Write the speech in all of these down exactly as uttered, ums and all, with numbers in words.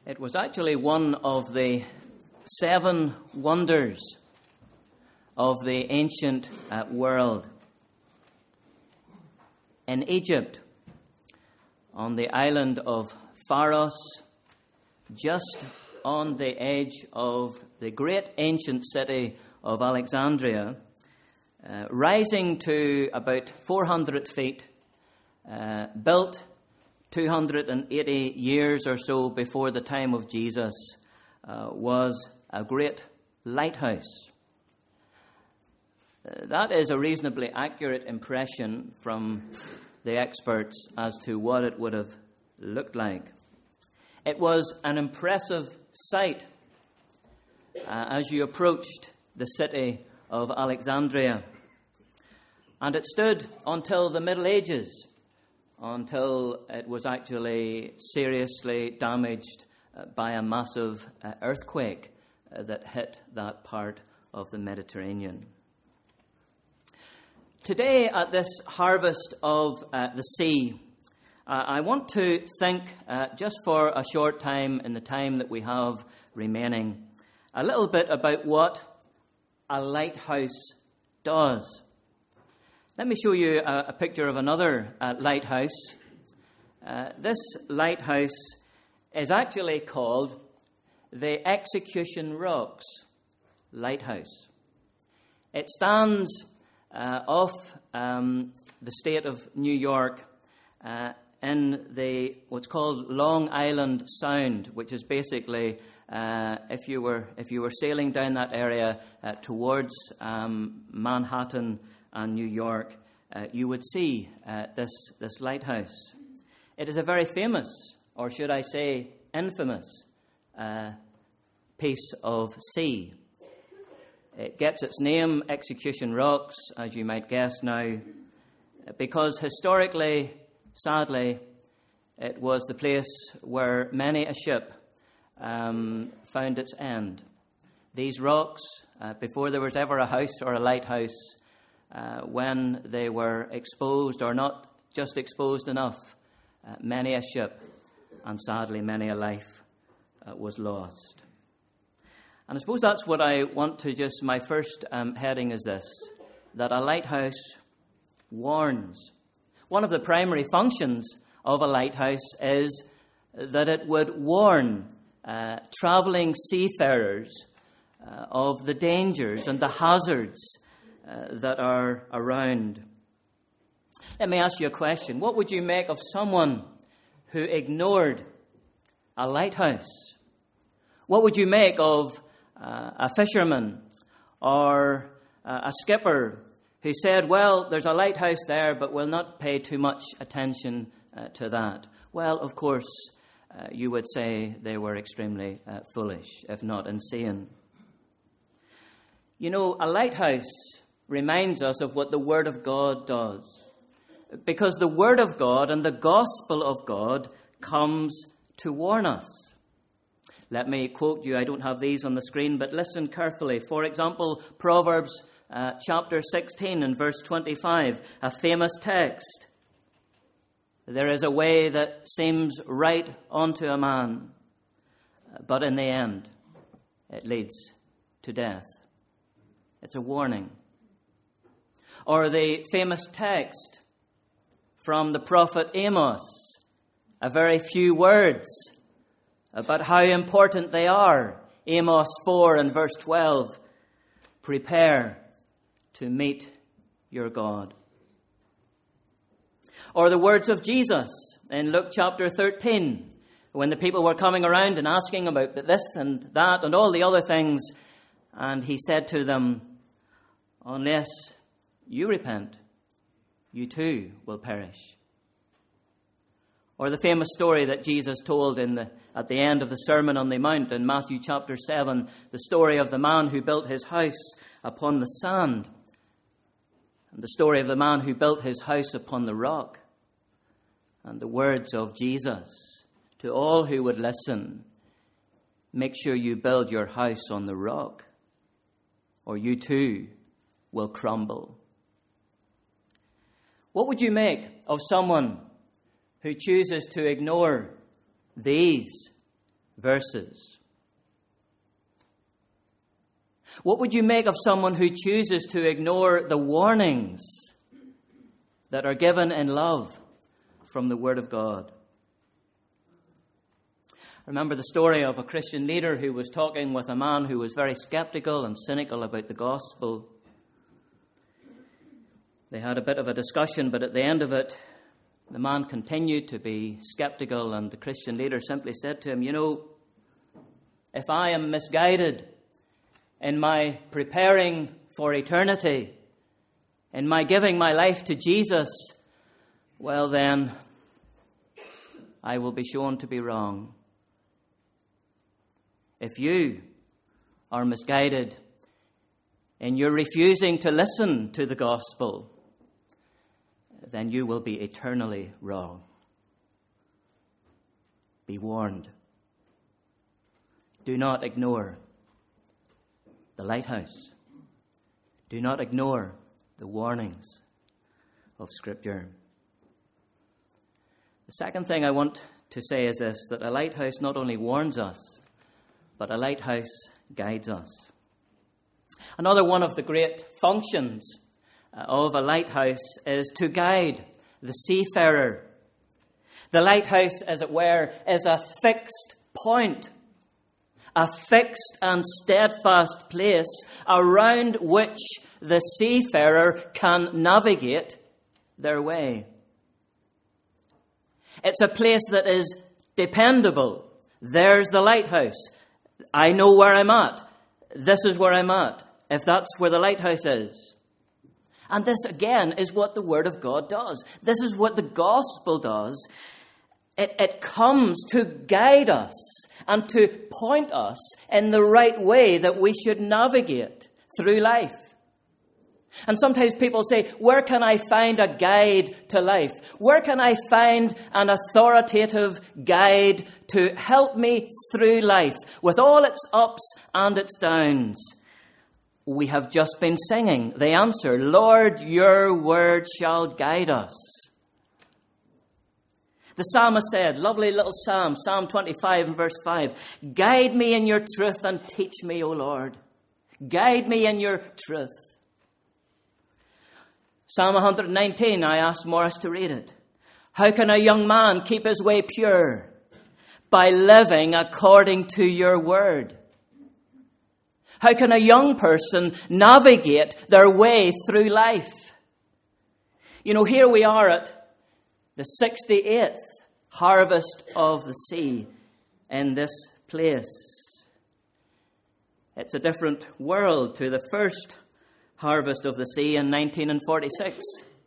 It was actually one of the seven wonders of the ancient uh, world. In Egypt, on the island of Pharos, just on the edge of the great ancient city of Alexandria, uh, rising to about four hundred feet, uh, built two hundred eighty years or so before the time of Jesus, uh, was a great lighthouse. Uh, that is a reasonably accurate impression from the experts as to what it would have looked like. It was an impressive sight uh, as you approached the city of Alexandria. And it stood until the Middle Ages, until it was actually seriously damaged uh, by a massive uh, earthquake uh, that hit that part of the Mediterranean. Today, at this harvest of uh, the sea, uh, I want to think uh, just for a short time, in the time that we have remaining, a little bit about what a lighthouse does. Let me show you a, a picture of another uh, lighthouse. Uh, this lighthouse is actually called the Execution Rocks Lighthouse. It stands uh, off um, the state of New York uh, in the what's called Long Island Sound, which is basically uh, if you were if you were sailing down that area uh, towards um, Manhattan and New York, uh, you would see uh, this this lighthouse. It is a very famous, or should I say, infamous uh, piece of sea. It gets its name, Execution Rocks, as you might guess now, because historically, sadly, it was the place where many a ship um, found its end. These rocks, uh, before there was ever a house or a lighthouse, uh, when they were exposed, or not just exposed enough, uh, many a ship and sadly many a life uh, was lost. And I suppose that's what I want to just, my first um, heading is this, that a lighthouse warns. One of the primary functions of a lighthouse is that it would warn uh, traveling seafarers uh, of the dangers and the hazards uh, that are around. Let me ask you a question. What would you make of someone who ignored a lighthouse? What would you make of uh, a fisherman or uh, a skipper who said, well, there's a lighthouse there, but we'll not pay too much attention uh, to that? Well, of course, uh, you would say they were extremely uh, foolish, if not insane. You know, a lighthouse reminds us of what the Word of God does, because the Word of God and the gospel of God comes to warn us. Let me quote you. I don't have these on the screen, but listen carefully. For example, Proverbs uh, chapter sixteen and verse twenty-five, a famous text. There is a way that seems right unto a man, but in the end, it leads to death. It's a warning. Or the famous text from the prophet Amos, a very few words about how important they are. Amos four and verse twelve, prepare to meet your God. Or the words of Jesus in Luke chapter thirteen, when the people were coming around and asking about this and that and all the other things, and he said to them, unless you repent, you too will perish. Or the famous story that Jesus told in the, at the end of the Sermon on the Mount in Matthew chapter seven, the story of the man who built his house upon the sand, and the story of the man who built his house upon the rock, and the words of Jesus to all who would listen, make sure you build your house on the rock, or you too will crumble. What would you make of someone who chooses to ignore these verses. What would you make of someone who chooses to ignore the warnings that are given in love from the Word of God? I remember the story of a Christian leader who was talking with a man who was very skeptical and cynical about the gospel. They had a bit of a discussion, but at the end of it, the man continued to be skeptical, and the Christian leader simply said to him, "You know, if I am misguided in my preparing for eternity, in my giving my life to Jesus, well then, I will be shown to be wrong. If you are misguided in your refusing to listen to the gospel, then you will be eternally wrong. Be warned. Do not ignore the lighthouse. Do not ignore the warnings of Scripture." The second thing I want to say is this, that a lighthouse not only warns us, but a lighthouse guides us. Another one of the great functions of a lighthouse is to guide the seafarer. The lighthouse, as it were, is a fixed point, a fixed and steadfast place around which the seafarer can navigate their way. It's a place that is dependable. There's the lighthouse. I know where I'm at. This is where I'm at, if that's where the lighthouse is. And this, again, is what the Word of God does. This is what the gospel does. It, it comes to guide us and to point us in the right way that we should navigate through life. And sometimes people say, where can I find a guide to life? Where can I find an authoritative guide to help me through life with all its ups and its downs? We have just been singing the answer, Lord, your word shall guide us. The psalmist said, lovely little psalm, Psalm twenty-five and verse five, guide me in your truth and teach me, O Lord. Guide me in your truth. Psalm one nineteen, I asked Morris to read it. How can a young man keep his way pure? By living according to your word. How can a young person navigate their way through life? You know, here we are at the sixty-eighth harvest of the sea in this place. It's a different world to the first harvest of the sea in nineteen forty-six.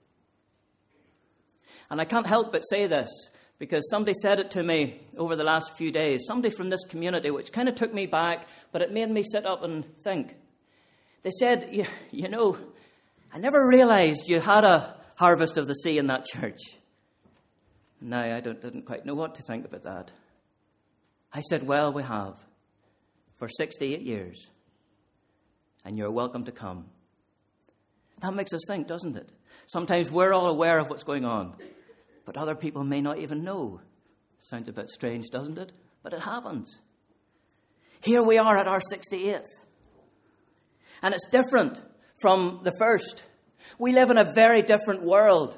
And I can't help but say this, because somebody said it to me over the last few days, somebody from this community, which kind of took me back, but it made me sit up and think. They said, you, you know, I never realized you had a harvest of the sea in that church. Now, I don't, didn't quite know what to think about that. I said, well, we have for sixty-eight years, and you're welcome to come. That makes us think, doesn't it? Sometimes we're all aware of what's going on, but other people may not even know. Sounds a bit strange, doesn't it? But it happens. Here we are at our sixty-eighth. And it's different from the first. We live in a very different world.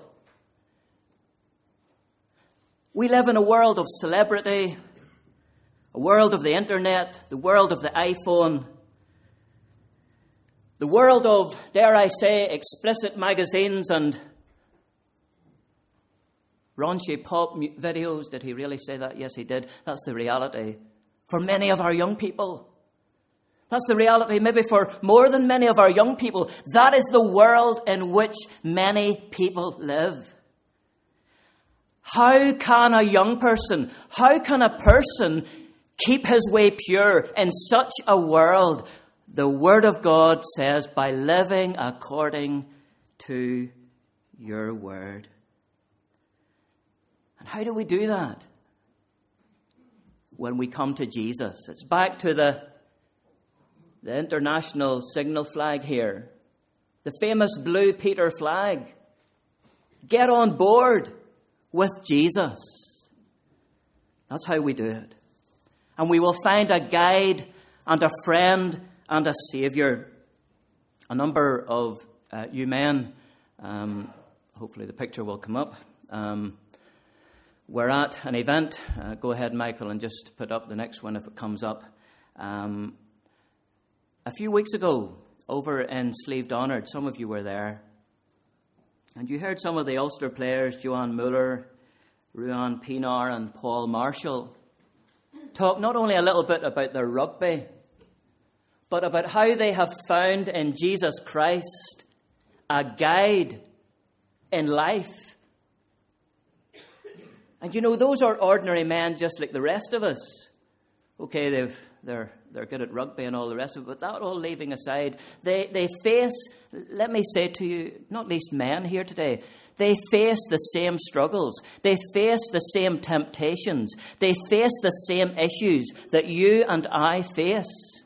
We live in a world of celebrity, a world of the internet, the world of the iPhone, the world of, dare I say, explicit magazines and raunchy pop videos. Did he really say that? Yes, he did. That's the reality for many of our young people. That's the reality maybe for more than many of our young people. That is the world in which many people live. How can a young person, how can a person keep his way pure in such a world? The Word of God says, by living according to your word. And how do we do that? When we come to Jesus. It's back to the, the international signal flag here. The famous blue Peter flag. Get on board with Jesus. That's how we do it. And we will find a guide and a friend and a saviour. A number of uh, you men, um, hopefully the picture will come up, um, we're at an event. Uh, go ahead, Michael, and just put up the next one if it comes up. Um, a few weeks ago, over in Slieve Donard, some of you were there. And you heard some of the Ulster players, Joanne Muller, Ruan Pinar and Paul Marshall, talk not only a little bit about their rugby, but about how they have found in Jesus Christ a guide in life. And you know, those are ordinary men just like the rest of us. Okay, they've, they're they're good at rugby and all the rest of it, but that all leaving aside, they, they face, let me say to you, not least men here today, they face the same struggles. They face the same temptations. They face the same issues that you and I face.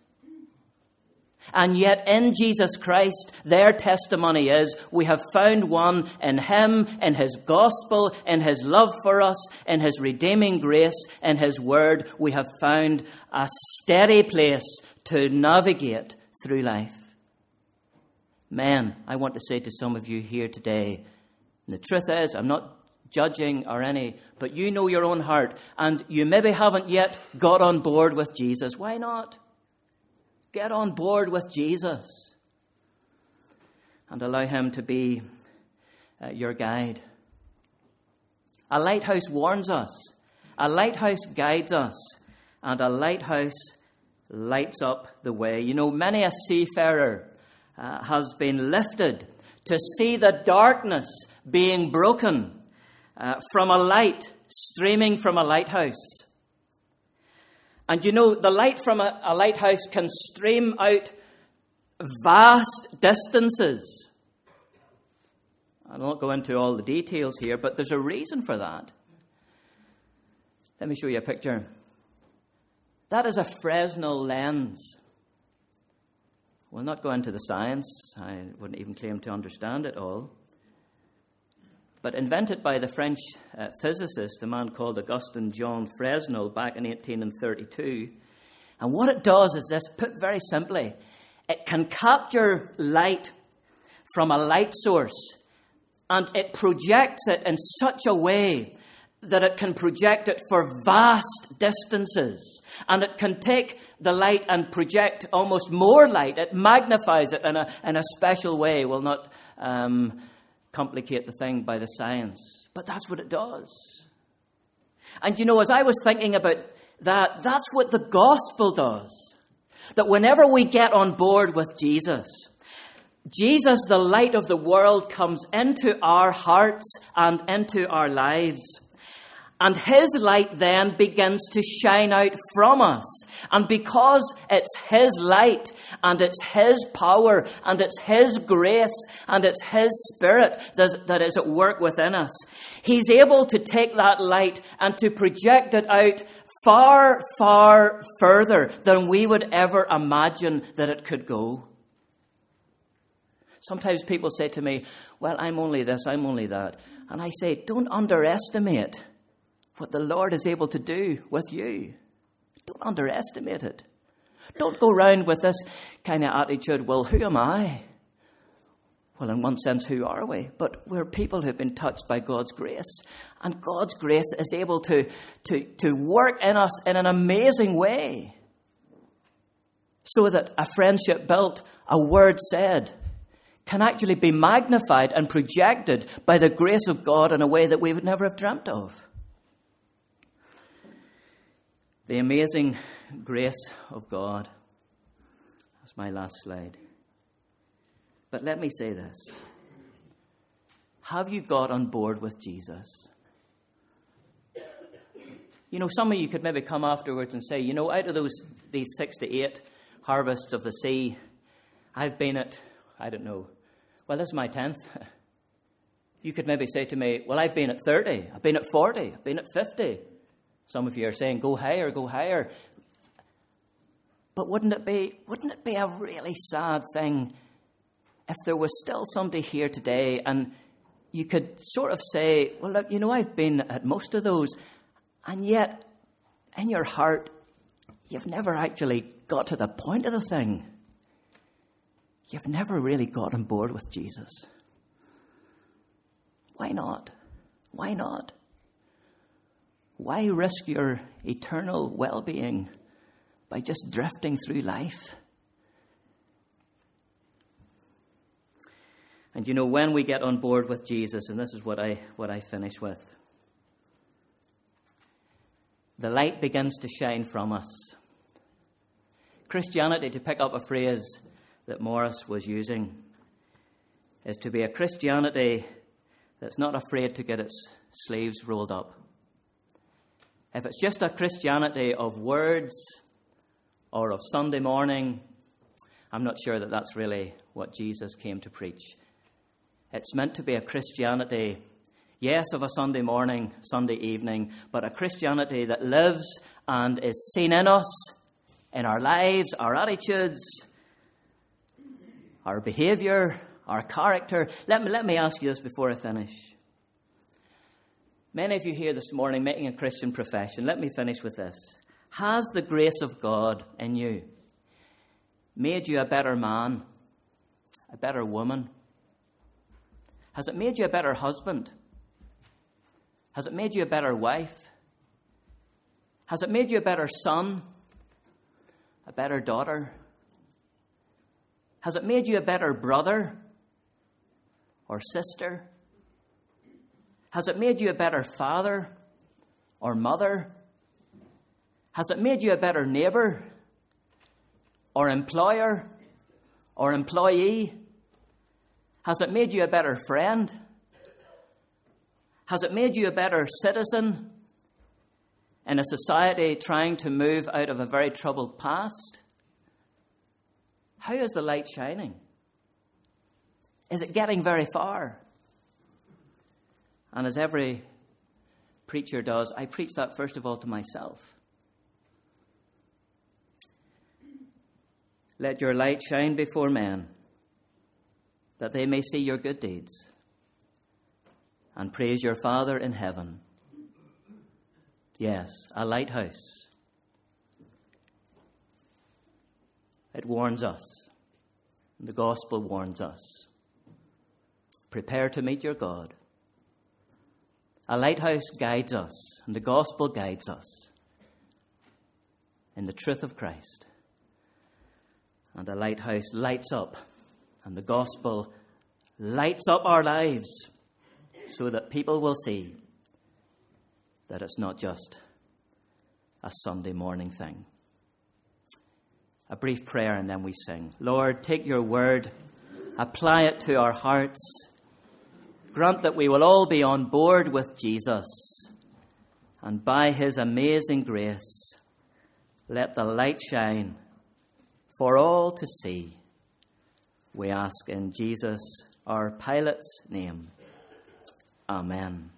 And yet in Jesus Christ, their testimony is, we have found one in Him, in His gospel, in His love for us, in His redeeming grace, in His word. We have found a steady place to navigate through life. Men, I want to say to some of you here today, the truth is, I'm not judging or any, but you know your own heart, and you maybe haven't yet got on board with Jesus. Why not? Get on board with Jesus and allow Him to be uh, your guide. A lighthouse warns us, a lighthouse guides us, and a lighthouse lights up the way. You know, many a seafarer uh, has been lifted to see the darkness being broken uh, from a light streaming from a lighthouse. And you know, the light from a, a lighthouse can stream out vast distances. I won't go into all the details here, but there's a reason for that. Let me show you a picture. That is a Fresnel lens. We'll not go into the science. I wouldn't even claim to understand it all. But invented by the French uh, physicist, a man called Augustin Jean Fresnel, back in eighteen thirty-two. And what it does is this, put very simply, it can capture light from a light source, and it projects it in such a way that it can project it for vast distances. And it can take the light and project almost more light. It magnifies it in a, in a special way. We'll not um, complicate the thing by the science, but that's what it does. And you know, as I was thinking about that, that's what the gospel does. That whenever we get on board with Jesus, Jesus, the light of the world, comes into our hearts and into our lives. And His light then begins to shine out from us. And because it's His light, and it's His power, and it's His grace, and it's His Spirit that is at work within us, He's able to take that light and to project it out far, far further than we would ever imagine that it could go. Sometimes people say to me, well, I'm only this, I'm only that. And I say, don't underestimate what the Lord is able to do with you. Don't underestimate it. Don't go round with this kind of attitude, well, who am I? Well, in one sense, who are we? But we're people who have been touched by God's grace. And God's grace is able to, to, to work in us in an amazing way. So that a friendship built, a word said, can actually be magnified and projected by the grace of God in a way that we would never have dreamt of. The amazing grace of God. That's my last slide. But let me say this. Have you got on board with Jesus? You know, some of you could maybe come afterwards and say, you know, out of those these six to eight harvests of the sea, I've been at, I don't know, well, this is my tenth. You could maybe say to me, well, I've been at thirty, I've been at forty, I've been at fifty. Some of you are saying, go higher, go higher. But wouldn't it be, wouldn't it be a really sad thing if there was still somebody here today and you could sort of say, well, look, you know, I've been at most of those, and yet in your heart, you've never actually got to the point of the thing. You've never really got on board with Jesus. Why not? Why not? Why risk your eternal well-being by just drifting through life? And you know, when we get on board with Jesus, and this is what I what I finish with, the light begins to shine from us. Christianity, to pick up a phrase that Morris was using, is to be a Christianity that's not afraid to get its sleeves rolled up. If it's just a Christianity of words or of Sunday morning, I'm not sure that that's really what Jesus came to preach. It's meant to be a Christianity, yes, of a Sunday morning, Sunday evening, but a Christianity that lives and is seen in us, in our lives, our attitudes, our behaviour, our character. Let me, let me ask you this before I finish. Many of you here this morning making a Christian profession. Let me finish with this. Has the grace of God in you made you a better man, a better woman? Has it made you a better husband? Has it made you a better wife? Has it made you a better son, a better daughter? Has it made you a better brother or sister? Has it made you a better father or mother? Has it made you a better neighbour or employer or employee? Has it made you a better friend? Has it made you a better citizen in a society trying to move out of a very troubled past? How is the light shining? Is it getting very far? And as every preacher does, I preach that first of all to myself. Let your light shine before men, that they may see your good deeds and praise your Father in heaven. Yes, a lighthouse. It warns us. The gospel warns us. Prepare to meet your God. A lighthouse guides us, and the gospel guides us in the truth of Christ. And the lighthouse lights up, and the gospel lights up our lives so that people will see that it's not just a Sunday morning thing. A brief prayer and then we sing. Lord, take your word, apply it to our hearts. Grant that we will all be on board with Jesus, and by his amazing grace, let the light shine for all to see. We ask in Jesus, our Pilot's name. Amen.